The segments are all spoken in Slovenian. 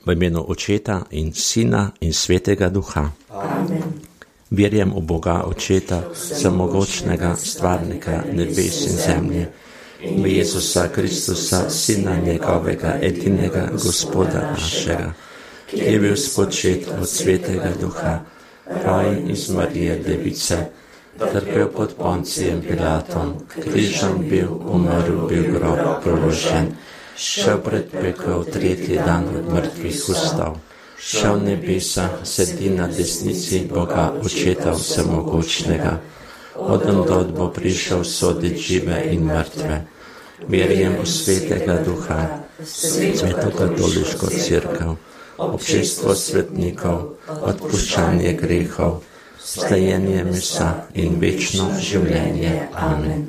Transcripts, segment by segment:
V imenu Očeta in Sina in Svetega Duha. Amen. Verjam v Boga Očeta, samogočnega stvarnika nebes in zemlje, in v Jezusa Kristusa, Sina njegovega, edinega Gospoda našega, ki je bil spočet od Svetega Duha, rojen iz Marije Device, trpel pod Poncijem Pilatom, križem bil, umrl, bil grob položen, šel pred pekel, tretji dan od mrtvih vstal, šel v nebesa, sedi na desnici Boga Očeta vsemogočnega, odnod bo prišel sodit žive in mrtve. Verjam v Svetega Duha, Sveto katoliško cerkev, občestvo svetnikov, odpuščanje grehov, vstajenje mesa in večno življenje. Amen.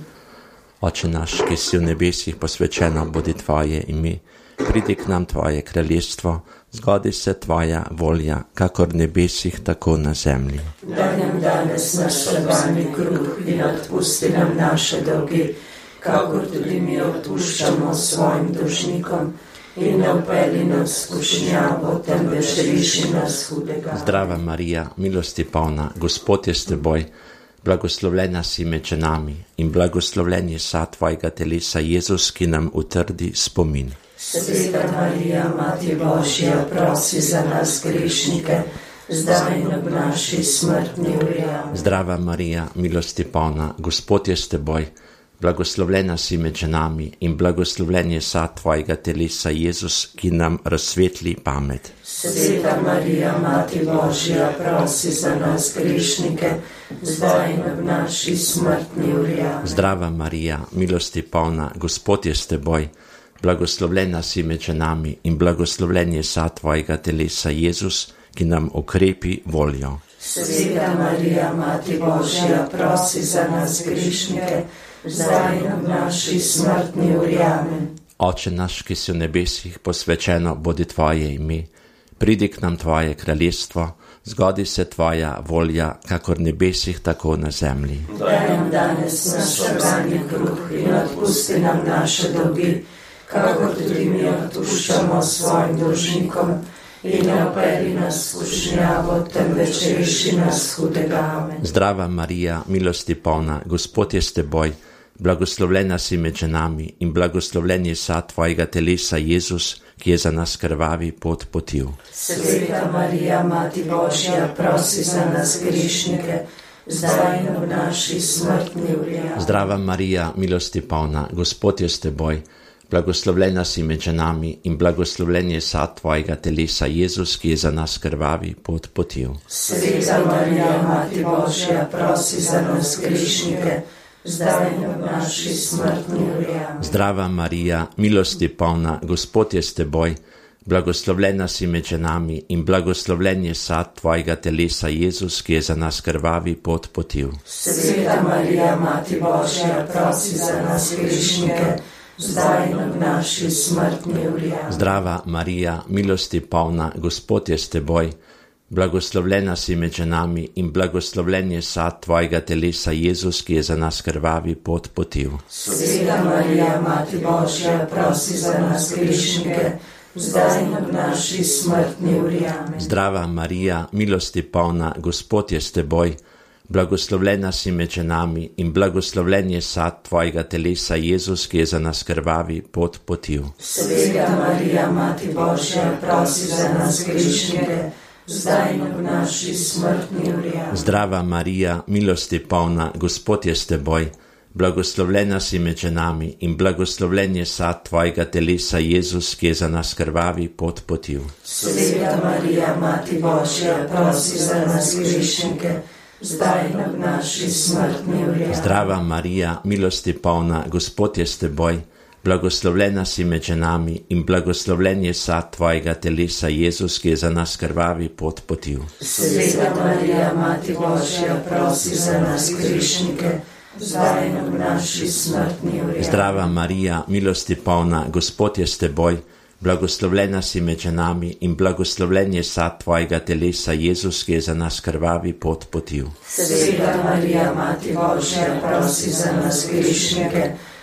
Oče naš, ki si v nebesih, posvečeno bodi tvoje ime, pridi k nam tvoje kraljestvo, zgodi se tvoja volja, kakor v nebesih, tako na zemlji. Daj nam danes naš vsakdanji kruh in odpusti nam naše dolge, kakor tudi mi odpuščamo svojim dolžnikom, in ne vpelji nas v skušnjavo, temveč reši nas hudega. Zdrava Marija, milosti polna, Gospod je s teboj, blagoslovljena si med ženami in blagoslovljen je sad tvojega telesa, Jezus, ki nam utrdi spomin. Sveta Marija, Mati Božja, prosi za nas grešnike, zdaj in ob naši smrtni uri. Zdrava Marija, milosti polna, Gospod je s teboj, blagoslovljena si med ženami in blagoslovljen je sad tvojega telesa, Jezus, ki nam razsvetli pamet. Sveta Marija, Mati Božja, prosi za nas grešnike, zdaj in ob naši smrtni uri. Zdrava Marija, milosti polna, Gospod je s teboj, blagoslovljena si med ženami in blagoslovljen je sad tvojega telesa, Jezus, ki nam okrepi voljo. Sveta Marija, Mati Božja, prosi za nas grešnike, zdaj in ob naši smrtni uri. Amen. Oče naš, ki si v nebesih, posvečeno bodi tvoje ime, pridi k nam tvoje kraljestvo, zgodi se tvoja volja, kakor v nebesih, tako na zemlji. Daj nam danes naš vsakdanji kruh in odpusti nam naše dolge, kakor tudi mi odpuščamo svojim dolžnikom, in ne vpelji nas v skušnjavo, temveč reši nas hudega. Amen. Zdrava Marija, milosti polna, Gospod je s teboj, blagoslovljena si med ženami in blagoslovljen je sad tvojega telesa, Jezus, ki je za nas krvavi pot potil. Sveta Marija, Mati Božja, prosi za nas grešnike, zdaj in ob naši smrtni uri. Zdrava Marija, milosti polna, Gospod je s teboj, blagoslovljena si med ženami in blagoslovljen je sad tvojega telesa, Jezus, ki je za nas krvavi pot potil. Sveta Marija, Mati Božja, prosi za nas grešnike, zdaj in ob naši smrtni uri. Zdrava Marija, milosti polna, Gospod je s teboj, blagoslovljena si med ženami in blagoslovljen je sad tvojega telesa, Jezus, ki je za nas krvavi pot potil. Sveta Marija, Mati Božja, prosi za nas grešnike, zdaj in ob naši smrtni uri. Zdrava Marija, milosti polna, Gospod je s teboj, blagoslovljena si med ženami in blagoslovljen je sad tvojega telesa, Jezus, ki je za nas krvavi pot potil. Sveta Marija, Mati Božja, prosi za nas grešnike, zdaj in ob naši smrtni uri. Zdrava Marija, milosti polna, Gospod je s teboj, blagoslovljena si med ženami in blagoslovljen je sad tvojega telesa, Jezus, ki je za nas krvavi pot potil. Sveta Marija, Mati Božja, prosi za nas grešnike, zdaj in ob naši smrtni uri. Zdrava Marija, milosti polna, Gospod je s teboj, blagoslovljena si med ženami in blagoslovljen je sad tvojega telesa, Jezus, ki je za nas krvavi pot potil. Sveta Marija, Mati Božja, prosi za nas grešnike, zdaj in ob naši smrtni uri. Zdrava Marija, milosti polna, Gospod je s teboj, blagoslovljena si med ženami in blagoslovljen je sad tvojega telesa, Jezus, ki je za nas krvavi pot potil. Sveta Marija, Mati Božja, prosi za nas grešnike, zdaj in ob naši smrtni uri. Zdrava Marija, milosti polna, Gospod je s teboj, blagoslovljena si med ženami in blagoslovljen je sad tvojega telesa, Jezus, ki je za nas krvavi pot potil. Sveta Marija, Mati Božja, prosi za nas grešnike,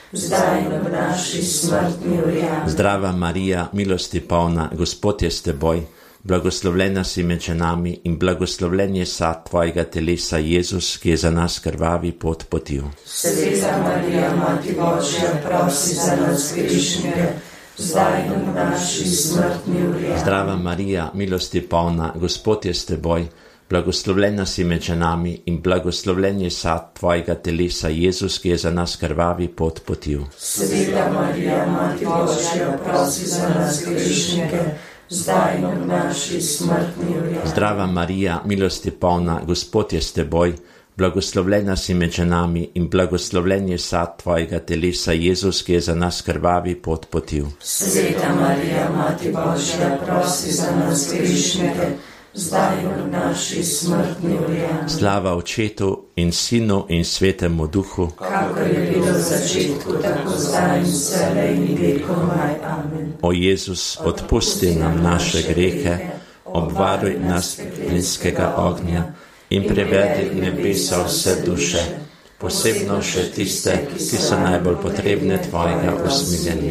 zdaj in v naši smrtni uri. Amen. Zdrava Marija, milosti polna, Gospod je s teboj, blagoslovljena si med ženami in blagoslovljen je sad tvojega telesa, Jezus, ki je za nas krvavi pot potil. Sveta Marija, Mati Božja, prosi za nas grešnike, zdaj in v naši smrtni uri. Zdrava Marija, milosti polna, Gospod je s teboj, blagoslovljena si med ženami in blagoslovljen je sad tvojega telesa, Jezus, ki je za nas krvavi pot potil. Sveta Marija, Mati Božja, prosi za nas grešnike, zdaj in v naši smrtni uri. Zdrava Marija, milosti polna, Gospod je s teboj, blagoslovljena si med ženami in blagoslovljen je sad tvojega telesa, Jezus, ki je za nas krvavi pot potil. Sveta Marija, Mati Božja, prosi za nas grešnike, zdaj in v naši smrtni uri. Slava Očetu in Sinu in Svetemu Duhu, kakor je bilo v začetku, tako zdaj in vselej in vekomaj. Amen. O Jezus, odpusti nam naše grehe, obvaruj nas plinskega ognja in prevedi nebesa vse duše, posebno še tiste, ki so najbolj potrebne tvojega usmiljenja.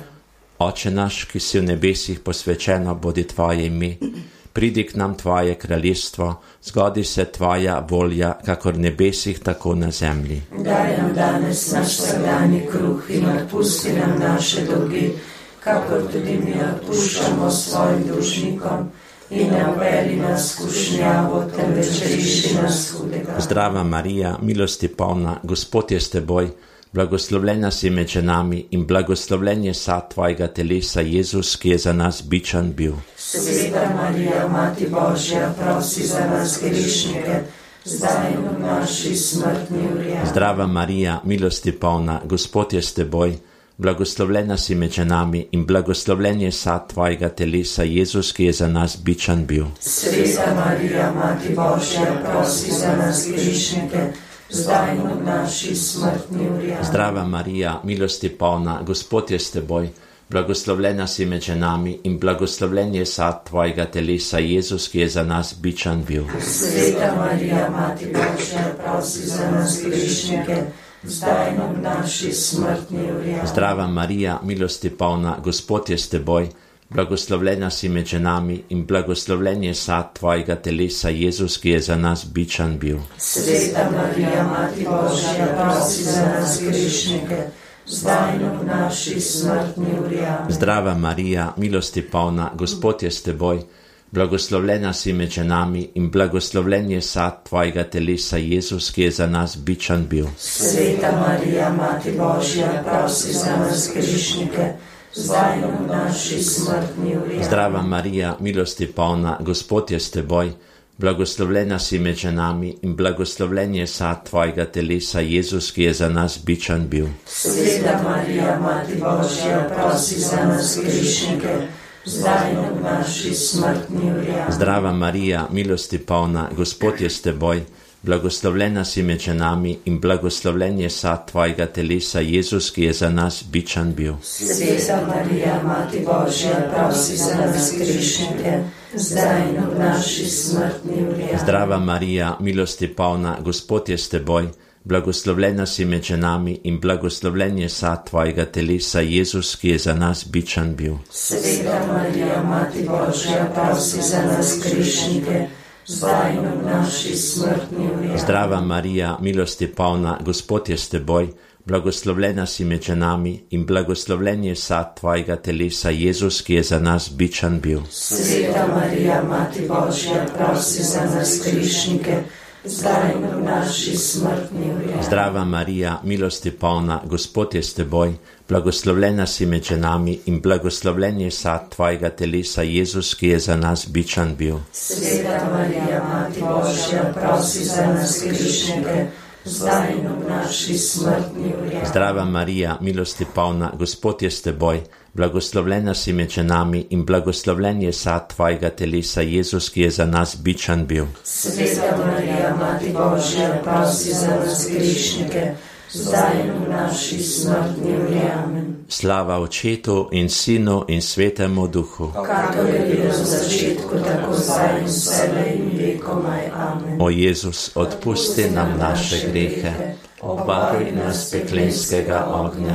Oče naš, ki si v nebesih, posvečeno bodi tvoje ime, pridi k nam tvoje kraljestvo, zgodi se tvoja volja, kakor v nebesih, tako na zemlji. Daj nam danes naš vsakdanji kruh in odpusti nam naše dolge, kakor tudi mi odpuščamo svojim dolžnikom, in ne uvedi nas v skušnjavo, temveč reši nas hudega. Zdrava Marija, milosti polna, Gospod je s teboj, blagoslovljena si med ženami in blagoslovljen je sad tvojega telesa, Jezus, ki je za nas bičan bil. Sveta Marija, Mati Božja, prosi za nas grešnike, zdaj in v naši smrtni uri. Zdrava Marija, milosti polna, Gospod je s teboj, blagoslovljena si med ženami in blagoslovljen je sad tvojega telesa, Jezus, ki je za nas bičan bil. Sveta Marija, Mati Božja, prosi za nas grešnike, zdaj in v naši smrtni uri. Zdrava Marija, milosti polna, Gospod je s teboj, blagoslovljena si med ženami in blagoslovljen je sad tvojega telesa, Jezus, ki je za nas bičan bil. Sveta Marija, Mati Božja, prosi za nas grešnike, zdaj in v naši smrtni uri. Zdrava Marija, milosti polna, Gospod je s teboj, blagoslovljena si med ženami in blagoslovljen je sad tvojega telesa, Jezus, ki je za nas bičan bil. Sveta Marija, Mati Božja, prosi za nas grešnike, zdaj in v naši smrtni uri. Zdrava Marija, milosti polna, Gospod je s teboj, blagoslovljena si med ženami in blagoslovljen je sad tvojega telesa, Jezus, ki je za nas bičan bil. Sveta Marija, Mati Božja, prosi za nas grešnike, zdaj in v naši smrtni uri. Zdrava Marija, milosti polna, Gospod je s teboj, blagoslovljena si med ženami in blagoslovljen je sad tvojega telesa, Jezus, ki je za nas bičan bil. Sveta Marija, Mati Božja, prosi za nas grešnike, zdaj in v naši smrtni uri. Zdrava Marija, milosti polna, Gospod je s teboj, blagoslovljena si med ženami in blagoslovljen je sad tvojega telesa, Jezus, ki je za nas bičan bil. Sveta Marija, Mati Božja, prosi za nas grešnike, zdaj in v naši smrtni uri. Zdrava Marija, milosti polna, Gospod je s teboj, blagoslovljena si med ženami in blagoslovljen je sad tvojega telesa, Jezus, ki je za nas bičan bil. Sveta Marija, Mati Božja, prosi za nas grešnike, zdaj in v naši smrtni uri. Zdrava Marija, milosti polna, Gospod je s teboj, blagoslovljena si med ženami in blagoslovljen je sad tvojega telesa, Jezus, ki je za nas bičan bil. Sveta Marija, Mati Božja, prosi za nas grešnike, zdaj in v naši smrtni uri. Zdrava Marija, milosti polna, Gospod je s teboj, blagoslovljena si med ženami in blagoslovljen je sad tvojega telesa, Jezus, ki je za nas bičan bil. Sveta Marija, Mati Božja, prosi za nas grešnike, zdaj in v naši smrtni uri. Zdrava Marija, milosti polna, Gospod je s teboj, blagoslovljena si med ženami in blagoslovljen je sad tvojega telesa, Jezus, ki je za nas bičan bil. Sveta Marija, Mati Božja, prosi za nas grešnike, zdaj in v naši smrtni uri. Amen. Slava Očetu in Sinu in Svetemu Duhu, kakor je bilo v začetku, tako zdaj in vselej in vekomaj. Amen. O Jezus, odpusti nam naše grehe, obvaruj nas peklenskega ognja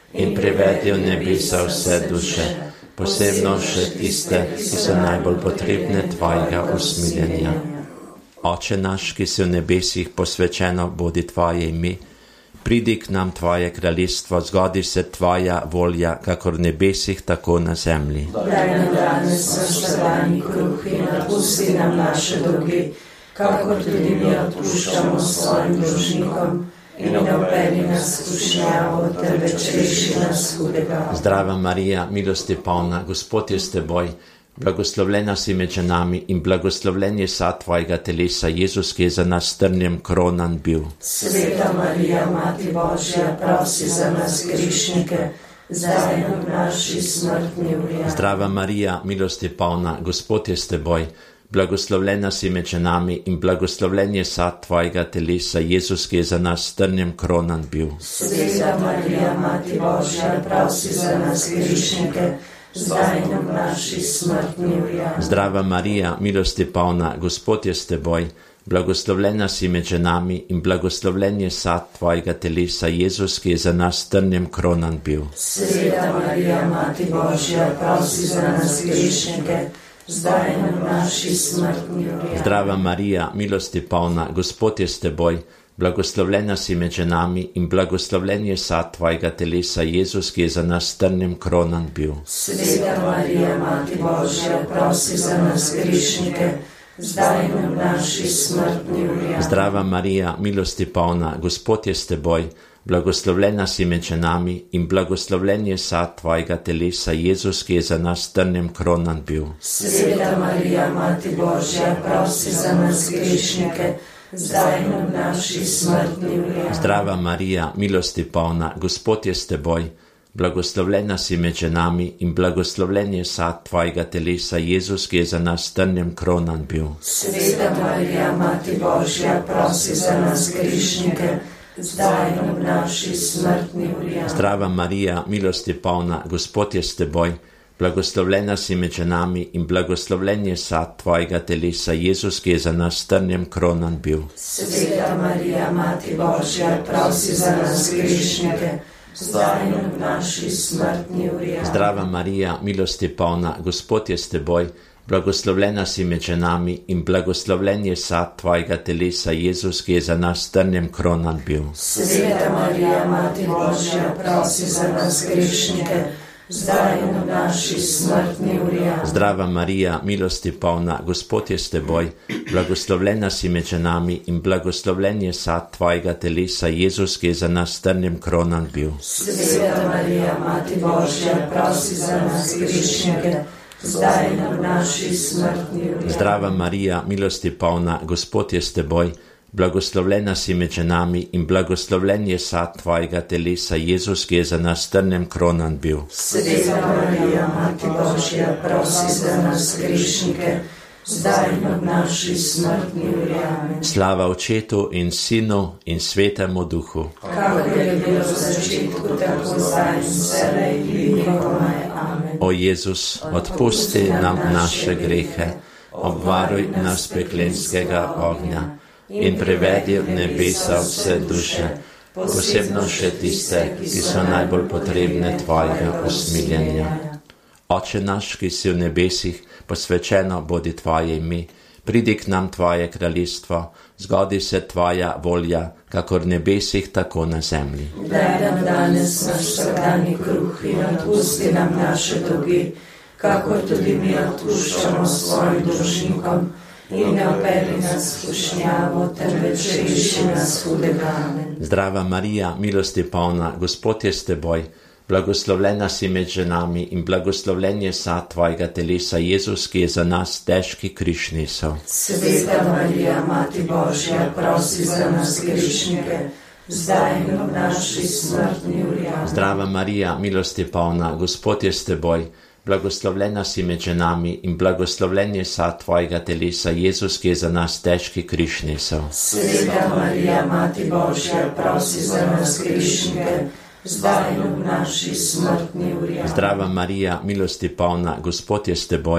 in privedi v nebesa vse duše, posebno še tiste, ki so najbolj potrebne tvojega usmiljenja. Oče naš, ki si v nebesih, posvečeno bodi tvoje ime, pridi k nam tvoje kraljestvo, zgodi se tvoja volja, kakor v nebesih, tako na zemlji. Daj nam danes naš vsakdanji kruh in odpusti nam naše dolge, kakor tudi mi odpuščamo svojim dolžnikom, in ne vpelji nas v skušnjavo, temveč reši nas hudega. Zdrava Marija, milosti polna, Gospod je s teboj, blagoslovljena si med ženami in blagoslovljen je sad tvojega telesa, Jezus, ki je za nas trnjem kronan bil. Sveta Marija, Mati Božja, prosi za nas grešnike, zdaj in v naši smrtni uri. Zdrava Marija, milosti polna, Gospod je s teboj, blagoslovljena si med ženami in blagoslovljen je sad tvojega telesa, Jezus, ki je za nas trnjem kronan bil. Sveta Marija, Mati Božja, prosi za nas grešnike, zdaj in v naši smrtni uri. Zdrava Marija, milosti polna, Gospod je s teboj, blagoslovljena si med ženami in blagoslovljen je sad tvojega telesa, Jezus, ki je za nas trnjem kronan bil. Sveta Marija, Mati Božja, prosi za nas grešnike, zdaj in v naši smrtni uri. Zdrava Marija, milosti polna, Gospod je s teboj, blagoslovljena si med ženami in blagoslovljen je sad tvojega telesa, Jezus, ki je za nas trnjem kronan bil. Sveta Marija, Mati Božja, prosi za nas grešnike, zdaj in v naši smrtni uri. Zdrava Marija, milosti polna, Gospod je s teboj, blagoslovljena si med ženami in blagoslovljen je sad tvojega telesa, Jezus, ki je za nas trnjem kronan bil. Sveta Marija, Mati Božja, prosi za nas grešnike, zdaj in v naši smrtni uri. Zdrava Marija, milosti polna, Gospod je s teboj, blagoslovljena si med ženami in blagoslovljen je sad tvojega telesa, Jezus, ki je za nas trnjem kronan bil. Sveta Marija, Mati Božja, prosi za nas grešnike, zdaj in v naši smrtni uri. Zdrava Marija, milosti polna, Gospod je s teboj, blagoslovljena si med ženami in blagoslovljen je sad tvojega telesa, Jezus, ki je za nas trnjem kronan bil. Sveta Marija, Mati Božja, prosi za nas grešnike, zdaj in v naši smrtni uri. Zdrava Marija, milosti polna, Gospod je s teboj, blagoslovljena si med ženami in blagoslovljen je sad tvojega telesa, Jezus, ki je za nas trnjem kronan bil. Sveta Marija, Mati Božja, prosi za nas grešnike, zdaj in v naši smrtni uri. Zdrava Marija, milosti polna, Gospod je s teboj, blagoslovljena si med ženami in blagoslovljen je sad tvojega telesa, Jezus, ki je za nas trnjem kronan bil. Sveta Marija, Mati Božja, prosi za nas grešnike, zdaj in v naši smrtni uri. Zdrava Marija, milosti polna, Gospod je s teboj, blagoslovljena si med ženami in blagoslovljen je sad tvojega telesa, Jezus, ki je za nas trnjem kronan bil. Sveta Marija, Mati Božja, prosi za nas grešnike, zdaj in v naši smrtni uri. Slava Očetu in Sinu in Svetemu Duhu. Kakor je bilo v začetku, tako zdaj in vselej in vekomaj. Amen. O Jezus, odpusti nam naše grehe, obvaruj nas peklenskega ognja in privedi v nebesa vse duše, posebno še tiste, ki so najbolj potrebne tvojega usmiljenja. Oče naš, ki si v nebesih, posvečeno bodi tvoje ime, pridi k nam tvoje kraljestvo, zgodi se tvoja volja, kakor v nebesih, tako na zemlji. Daj nam danes naš vsakdanji kruh in odpusti nam naše dolge, kakor tudi mi odpuščamo svojim dolžnikom, in ne vpelji nas v skušnjavo, temveč reši nas hudega. Amen. Zdrava Marija, milosti polna, Gospod je s teboj, blagoslovljena si med ženami in blagoslovljen je sad tvojega telesa, Jezus, ki je za nas težki križ nesel. Sveta Marija, Mati Božja, prosi za nas grešnike, zdaj in v naši smrtni uri. Zdrava Marija, milosti polna, Gospod je s teboj, blagoslovljena si med ženami in blagoslovljen je sad tvojega telesa, Jezus, ki je za nas težki križ nesel. Sveta Marija, Mati Božja, prosi za nas grešnike, zdaj in v naši smrtni uri. Zdrava Marija, milosti polna, Gospod je s teboj,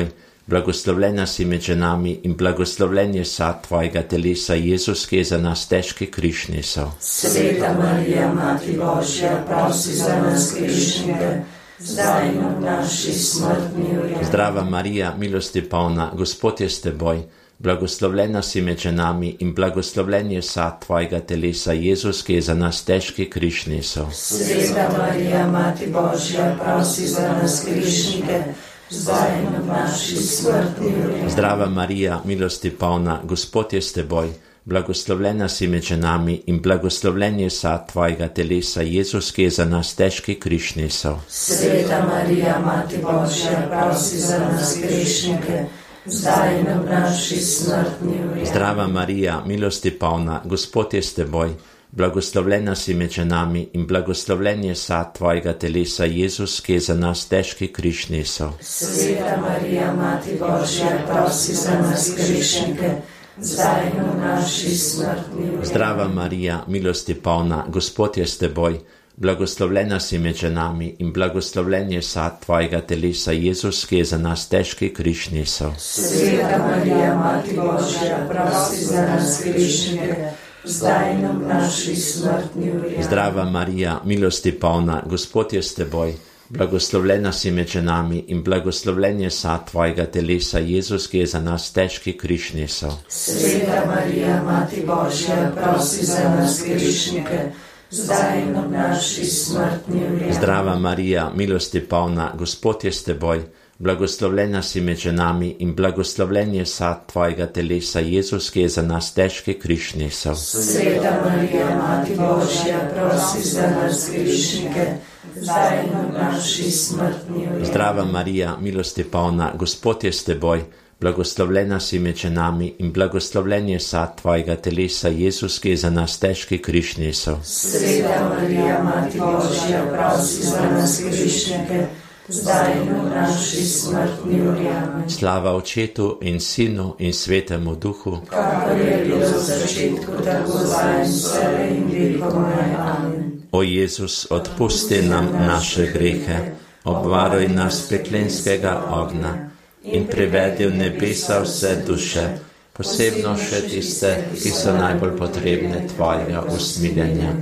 blagoslovljena si med ženami in blagoslovljen je sad tvojega telesa, Jezus, ki je za nas težki križ nesel. Sveta Marija, Mati Božja, prosi za nas grešnike, zdaj in ob naši smrtni uri. Zdrava Marija, milosti polna, Gospod je s teboj, blagoslovljena si med ženami in blagoslovljen je sad tvojega telesa, Jezus, ki je za nas težki križ nesel. Sveta Marija, Mati Božja, prosi za nas grešnike, zdaj in ob naši smrtni uri. Zdrava Marija, milosti polna, Gospod je s teboj, blagoslovljena si med ženami in blagoslovljen je sad tvojega telesa, Jezus, ki je za nas težki križ nesel. Sveta Marija, Mati Božja, prosi za nas grešnike, zdaj in ob naši smrtni uri. Zdrava Marija, milosti polna, Gospod je s teboj, blagoslovljena si med ženami in blagoslovljen je sad tvojega telesa, Jezus, ki je za nas težki križ nesel. Sveta Marija, Mati Božja, prosi za nas grešnike, zdaj in ob naši smrtni uri. Zdrava Marija, milosti polna, Gospod je s teboj, blagoslovljena si med ženami in blagoslovljen je sad tvojega telesa, Jezus, ki je za nas težki križ nesel. Sveta Marija, Mati Božja, prosi za nas grešnike, zdaj in ob naši smrtni uri. Zdrava Marija, milosti polna, Gospod je s teboj, blagoslovljena si med ženami in blagoslovljen je sad tvojega telesa, Jezus, ki je za nas težki križ nesel. Sveta Marija, Mati Božja, prosi za nas grešnike, zdaj in ob naši smrtni uri. Zdrava Marija, milosti polna, Gospod je s teboj, blagoslovljena si med ženami in blagoslovljen je sad tvojega telesa, Jezus, ki je za nas težki križ nesel. Sveta Marija, Mati Božja, prosi za nas grešnike, zdaj in ob naši smrtni uri. Zdrava Marija, milosti polna, Gospod je s teboj, blagoslovljena si med ženami in blagoslovljen je sad tvojega telesa, Jezus, ki je za nas težki križ nesel. Sveta Marija, Mati Božja, prosi za nas grešnike, zdaj in ob naši smrtni uri. Amen. Slava Očetu in Sinu in Svetemu Duhu, Kakor je bilo v začetku, tako zdaj in vselej in vekomaj. Amen. O Jezus, odpusti nam naše grehe, obvaruj nas peklenskega ognja in privedi v nebesa vse duše, posebno še tiste, ki so najbolj potrebne tvojega usmiljenja.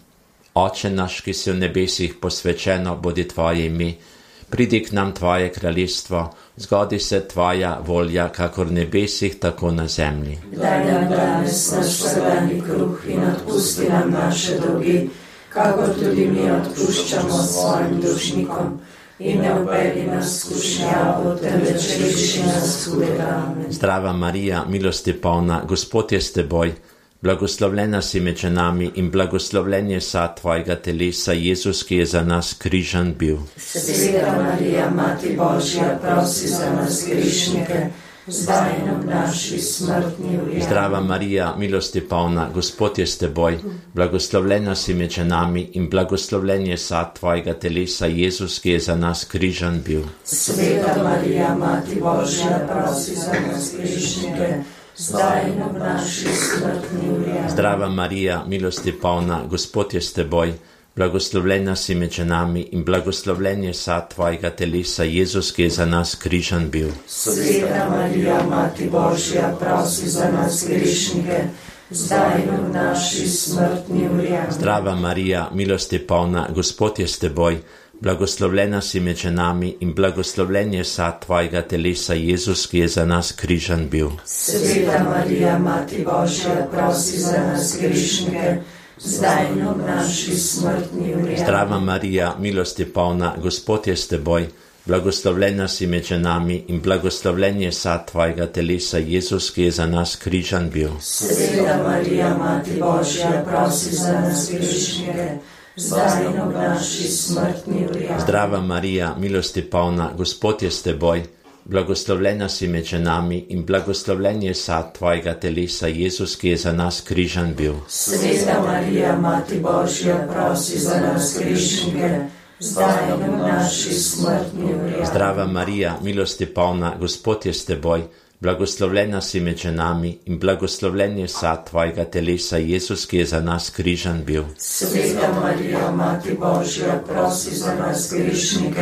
Oče naš, ki si v nebesih, posvečeno bodi tvoje ime, pridi k nam tvoje kraljestvo, zgodi se tvoja volja, kakor v nebesih, tako na zemlji. Daj nam danes naš vsakdanji kruh in odpusti nam naše dolgi, kakor tudi mi odpuščamo svojim dolžnikom. In ne uvedi nas v skušnjavo, temveč reši nas hudega. Amen. Zdrava Marija, milosti polna, Gospod je s teboj, blagoslovljena si med ženami in blagoslovljen je sad tvojega telesa, Jezus, ki je za nas križan bil. Sveta Marija, Mati Božja, prosi za nas grešnike, zdaj in ob naši smrtni uri. Zdrava Marija, milosti polna, Gospod je s teboj, blagoslovljena si med ženami in blagoslovljen je sad tvojega telesa, Jezus, ki je za nas križan bil. Sveta Marija, Mati Božja, prosi za nas grešnike, zdaj in ob naši smrtni uri. Zdrava Marija, milosti polna, Gospod je s teboj, blagoslovljena si med ženami in blagoslovljen je sad tvojega telesa, Jezus, ki je za nas križan bil. Sveta Marija, Mati Božja, prosi za nas grešnike, zdaj in ob naši smrtni uri. Zdrava Marija, milosti polna, Gospod je s teboj, blagoslovljena si med ženami in blagoslovljen je sad tvojega telesa, Jezus, ki je za nas križan bil. Sveta Marija, Mati Božja, prosi za nas grešnike, zdaj in ob naši smrtni uri. Zdrava Marija, milosti polna, Gospod je s teboj, blagoslovljena si med ženami in blagoslovljen je sad tvojega telesa, Jezus, ki je za nas križan bil. Sveta Marija, Mati Božja, prosi za nas grešnike, zdaj in ob naši smrtni uri. Zdrava Marija, milosti polna, Gospod je s teboj, blagoslovljena si med ženami in blagoslovljen je sad tvojega telesa, Jezus, ki je za nas križan bil. Sveta Marija, Mati Božja, prosi za nas grešnike, zdaj in ob naši smrtni uri. Zdrava Marija, milosti polna, Gospod je s teboj, blagoslovljena si med ženami in blagoslovljen je sad tvojega telesa, Jezus, ki je za nas križan bil. Sveta Marija, Mati Božja, prosi za nas grešnike,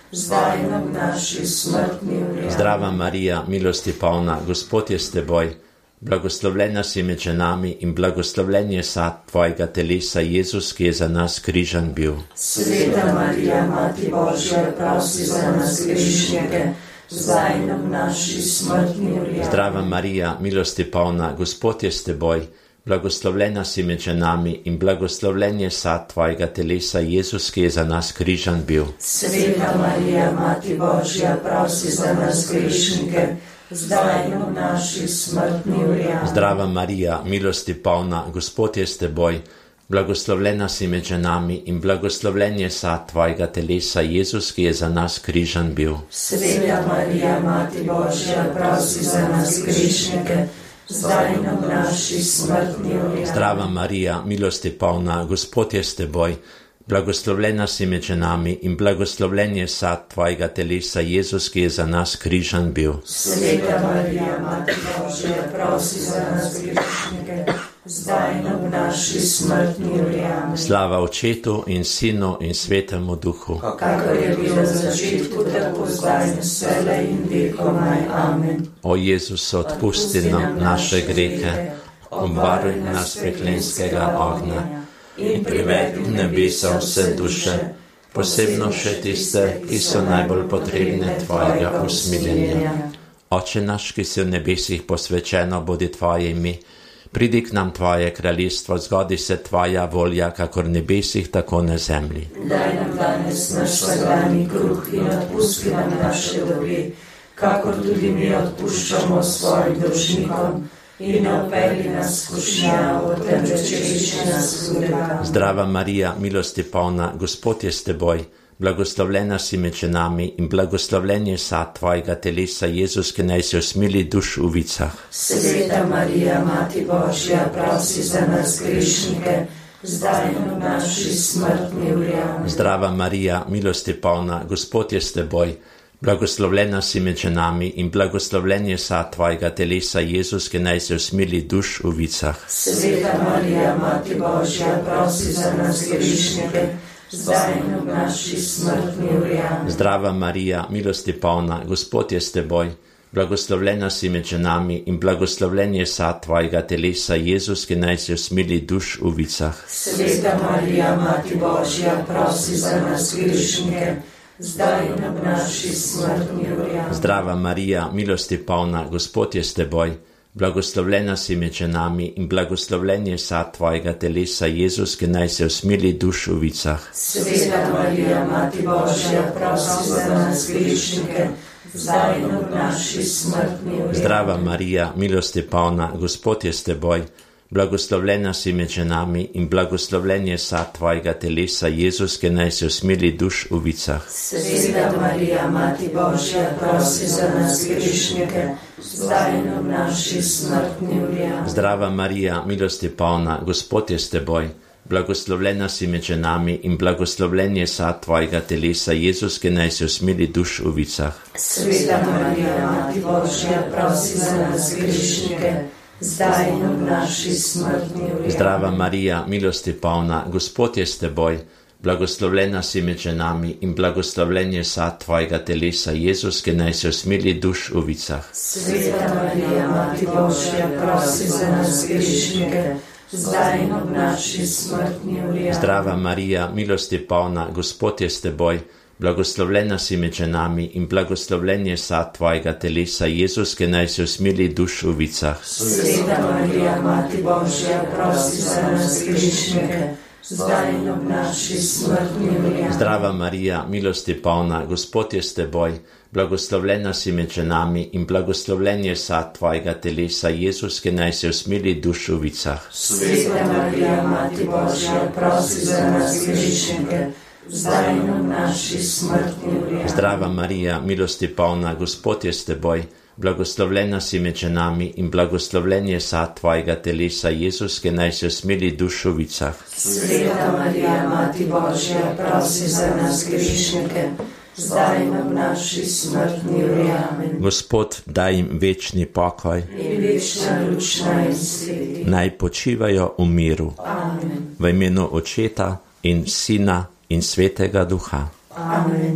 zdaj in v naši smrtni uri. Zdrava Marija, milosti polna, Gospod je s teboj, blagoslovljena si med ženami in blagoslovljen je sad tvojega telesa, Jezus, ki je za nas križan bil. Sveta Marija, Mati Božja, prosi za nas grešnike, zdaj in v naši smrtni uri. Zdrava Marija, milosti polna, Gospod je s teboj, blagoslovljena si med ženami in blagoslovljen je sad tvojega telesa, Jezus, ki je za nas križan bil. Sveta Marija, Mati Božja, prosi za nas grešnike, zdaj in v naši smrtni uri. Zdrava Marija, milosti polna, Gospod je s teboj, blagoslovljena si med ženami in blagoslovljen je sad tvojega telesa, Jezus, ki je za nas križan bil. Sveta Marija, Mati Božja, prosi za nas grešnike, zdaj in v naši smrtni uri. Zdrava Marija, milosti polna, Gospod je s teboj, blagoslovljena si med ženami in blagoslovljen je sad tvojega telesa, Jezus, ki je za nas križan bil. Sveta Marija, Mati Božja, prosi za nas grešnike, zdaj in v naši smrtni uri. Slava Očetu in Sinu in Svetemu Duhu, kakor je bilo v začetku, tako zdaj in vselej in vekomaj. Amen. O Jezus, odpusti nam naše grehe, obvaruj nas peklenskega ognja in privedi v nebesa vse duše, posebno še tiste, ki so najbolj potrebne tvojega usmiljenja. Oče naš, ki si v nebesih, posvečeno bodi tvoje ime, pridi k nam tvoje kraljestvo, zgodi se tvoja volja, kakor v nebesih, tako na zemlji. Daj nam danes naš vsakdanji kruh in odpusti nam naše dolge, kakor tudi mi odpuščamo svojim dolžnikom, in ne vpelji nas v skušnjavo, temveč reši nas hudega. Zdrava Marija, milosti polna, Gospod je s teboj, blagoslovljena si med ženami in blagoslovljen je sad tvojega telesa, Jezus, ki naj se usmili duš v vicah. Sveta Marija, Mati Božja, prosi za nas grešnike, zdaj in v naši smrtni uri. Zdrava Marija, milosti polna, Gospod je s teboj, blagoslovljena si med ženami in blagoslovljen je sad tvojega telesa, Jezus, ki naj se usmili duš v vicah. Sveta Marija, Mati Božja, prosi za nas grešnike, zdaj in v naši smrtni uri. Zdrava Marija, milosti polna, Gospod je s teboj, blagoslovljena si med ženami in blagoslovljen je sad tvojega telesa, Jezus, ki naj se usmili duš v vicah. Sveta Marija, Mati Božja, prosi za nas grešnike, zdaj in v naši smrtni uri. Zdrava Marija, milosti polna, Gospod je s teboj, blagoslovljena si med ženami in blagoslovljen je sad tvojega telesa, Jezus, ki naj se usmili duš v vicah. Sveta Marija, Mati Božja, prosi za nas grešnike, zdaj in v naši smrtni uri. Zdrava Marija, milosti polna, Gospod je s teboj, blagoslovljena si med ženami in blagoslovljen je sad tvojega telesa, Jezus, ki naj se usmili duš v vicah. Sveta Marija, Mati Božja, prosi za nas grešnike, zdaj in v naši smrtni uri. Zdrava Marija, milosti polna, Gospod je s teboj, blagoslovljena si med ženami in blagoslovljen je sad tvojega telesa, Jezus, ki naj se usmili duš v vicah. Sveta Marija, Mati Božja, prosi za nas grešnike, zdaj in v naši smrtni uri. Zdrava Marija, milosti polna, Gospod je s teboj, blagoslovljena si med ženami in blagoslovljen je sad tvojega telesa, Jezus, ki naj se usmili duš v vicah. Sveta Marija, Mati Božja, prosi za nas grešnike, zdaj in v naši smrtni uri. Zdrava Marija, milosti polna, Gospod je s teboj, blagoslovljena si med ženami in blagoslovljen je sad tvojega telesa, Jezus, ki naj se usmili duš v vicah. Sveta Marija, Mati Božja, prosi za nas grešnike, zdaj in v naši smrtni uri. Zdrava Marija, milosti polna, Gospod je s teboj, blagoslovljena si med ženami in blagoslovljen je sad tvojega telesa, Jezus, ki naj se usmili duš v vicah. Sveta Marija, Mati Božja, prosi za nas grešnike, zdaj in v naši smrtni uri. Zdrava Marija, milosti polna, Gospod je s teboj, blagoslovljena si med ženami in blagoslovljen je sad tvojega telesa, Jezus, ki naj se usmili duš v vicah. Sveta Marija, Mati Božja, prosi za nas grešnike, zdaj in v naši smrtni uri. Amen. Gospod, daj jim večni pokoj in večna luč naj sveti. Naj počivajo v miru. Amen. V imenu Očeta in Sina in Svetega Duha. Amen.